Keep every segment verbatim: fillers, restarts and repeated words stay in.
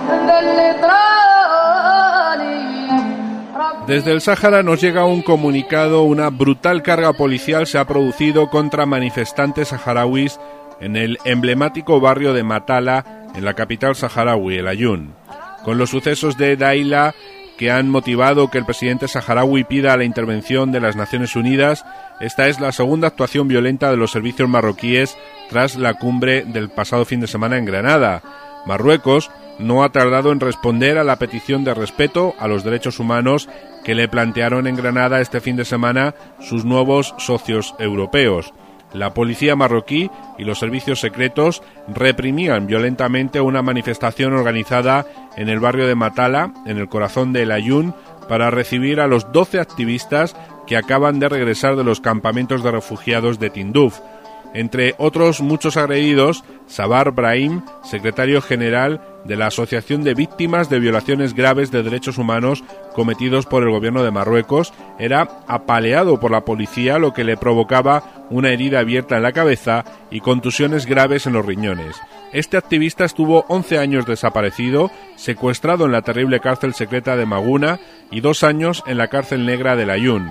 Desde el Sáhara nos llega un comunicado: una brutal carga policial se ha producido contra manifestantes saharauis en el emblemático barrio de Matala, en la capital saharaui, el Ayun. Con los sucesos de Daila, que han motivado que el presidente saharaui pida la intervención de las Naciones Unidas, esta es la segunda actuación violenta de los servicios marroquíes tras la cumbre del pasado fin de semana en Granada. Marruecos no ha tardado en responder a la petición de respeto a los derechos humanos que le plantearon en Granada este fin de semana sus nuevos socios europeos. La policía marroquí y los servicios secretos reprimían violentamente una manifestación organizada en el barrio de Matala, en el corazón del Ayun, para recibir a los doce activistas que acaban de regresar de los campamentos de refugiados de Tinduf. Entre otros muchos agredidos, Sabar Brahim, secretario general de la Asociación de Víctimas de Violaciones Graves de Derechos Humanos cometidos por el gobierno de Marruecos, era apaleado por la policía, lo que le provocaba una herida abierta en la cabeza y contusiones graves en los riñones. Este activista estuvo once años desaparecido, secuestrado en la terrible cárcel secreta de Maguna y dos años en la cárcel negra del Ayun.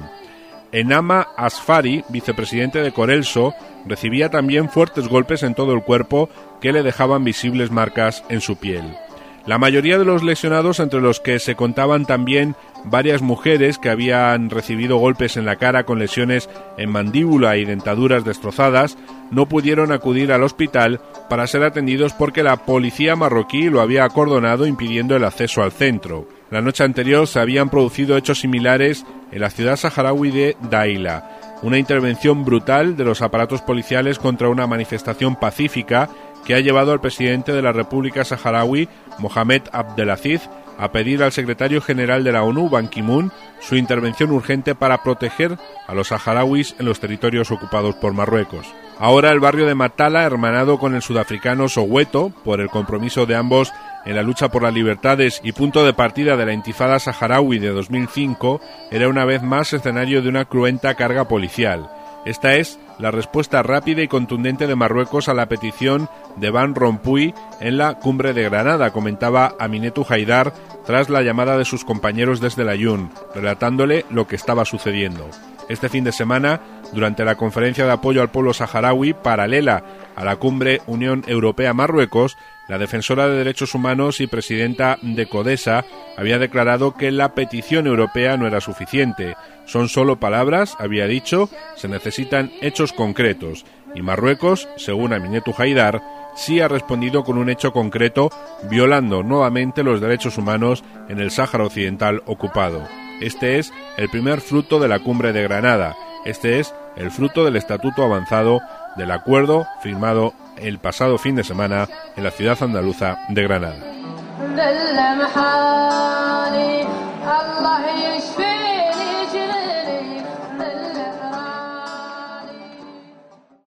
Enama Asfari, vicepresidente de Corelso, recibía también fuertes golpes en todo el cuerpo que le dejaban visibles marcas en su piel. La mayoría de los lesionados, entre los que se contaban también varias mujeres que habían recibido golpes en la cara con lesiones en mandíbula y dentaduras destrozadas, no pudieron acudir al hospital para ser atendidos porque la policía marroquí lo había acordonado, impidiendo el acceso al centro. La noche anterior se habían producido hechos similares en la ciudad saharaui de Daila, una intervención brutal de los aparatos policiales contra una manifestación pacífica que ha llevado al presidente de la República Saharaui, Mohamed Abdelaziz, a pedir al secretario general de la ONU, Ban Ki-moon, su intervención urgente para proteger a los saharauis en los territorios ocupados por Marruecos. Ahora el barrio de Matala, hermanado con el sudafricano Soweto, por el compromiso de ambos en la lucha por las libertades y punto de partida de la intifada saharaui de dos mil cinco, era una vez más escenario de una cruenta carga policial. Esta es la respuesta rápida y contundente de Marruecos a la petición de Van Rompuy en la cumbre de Granada, comentaba Aminetou Haidar tras la llamada de sus compañeros desde el Ayun, relatándole lo que estaba sucediendo. Este fin de semana, durante la conferencia de apoyo al pueblo saharaui paralela a la cumbre Unión Europea-Marruecos, la defensora de derechos humanos y presidenta de CODESA había declarado que la petición europea no era suficiente. Son solo palabras, había dicho, se necesitan hechos concretos. Y Marruecos, según Aminetou Haidar, sí ha respondido con un hecho concreto, violando nuevamente los derechos humanos en el Sáhara Occidental ocupado. Este es el primer fruto de la cumbre de Granada. Este es el fruto del estatuto avanzado del acuerdo firmado el pasado fin de semana en la ciudad andaluza de Granada.